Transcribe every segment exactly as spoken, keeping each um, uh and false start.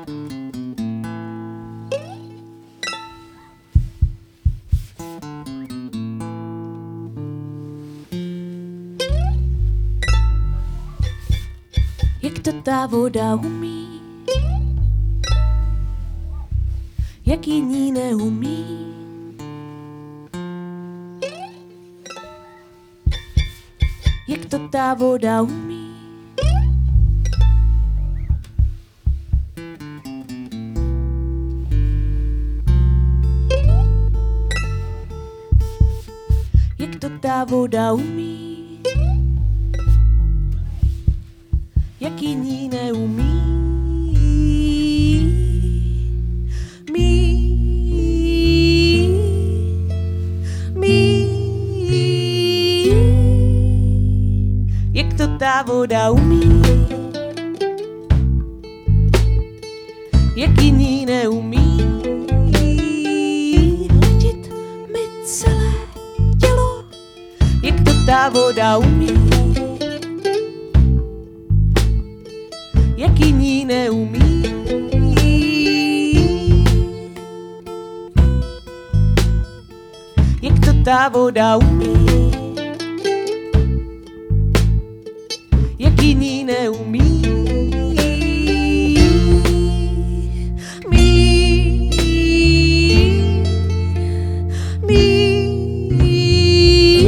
Jak to ta voda umí, jak jiní neumí. Jak to ta voda umí, jak to ta voda umí, jak jiní neumí. Mí, mí, jak to ta voda umí, jak jiní neumí. Hladit mi celé tělo, jak to ta voda umí, jak jiní neumí. Jak to ta voda umí, jak jiní neumí. Mí, mí.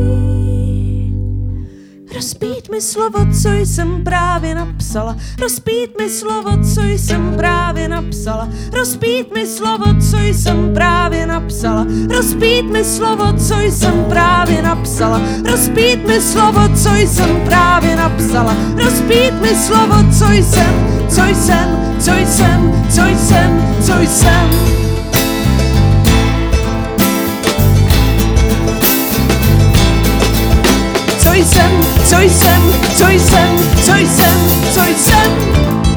Rozpít mi slovo, co jsem právě napsala. Rozpít mi slovo, co jsem právě napsala. Rozpít mi slovo, co jsem právě napsala. Rozpít mi slovo, co jsem právě napsala. Rozpít mi slovo, co jsem právě napsala. Rozpít mi slovo, co jsem, co jsem, co jsem, co jsem, co jsem. Co jsem, co jsem, co jsem, co jsem, co jsem.